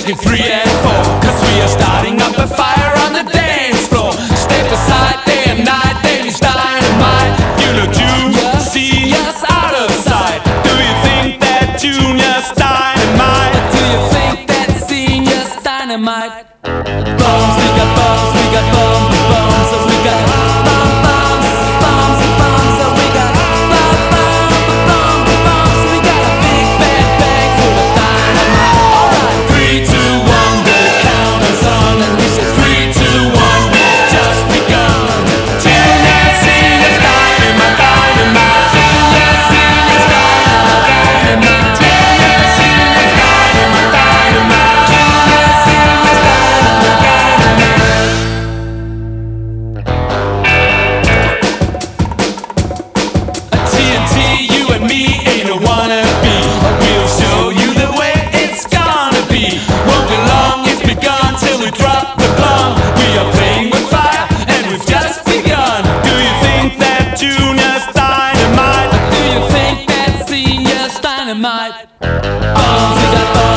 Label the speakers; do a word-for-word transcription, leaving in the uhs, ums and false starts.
Speaker 1: asking three and four, cause we are starting up a fire on the dance floor. Step aside day and night, Danish Dynamite. You know Junior, see us out of sight. Do you think that Junior's Dynamite?
Speaker 2: Do you think that Senior's Dynamite? Bombs, we got bombs, we got bombs, bombs, so we got bomb, bombs, bombs, bombs, so we got bomb, bomb, bomb, bombs, we got a big bad bag full of dynamite. Alright,
Speaker 1: Three, two, one, the count is on, and we say three, two, one, we've just begun. Junior, Senior's Dynamite, Dynamite. Junior, Senior's Dynamite, Dynamite. Junior, Senior's Dynamite, Dynamite. Junior, Senior's Dynamite, Dynamite. T N T, you and me ain't a wannabe. We'll show you the way it's gonna be. Won't be long, it's begun till we drop the bomb. We are playing with fire and we've just begun. Do you think that Junior's Dynamite?
Speaker 2: do you think that Senior's Dynamite? Bombs, we got bombs.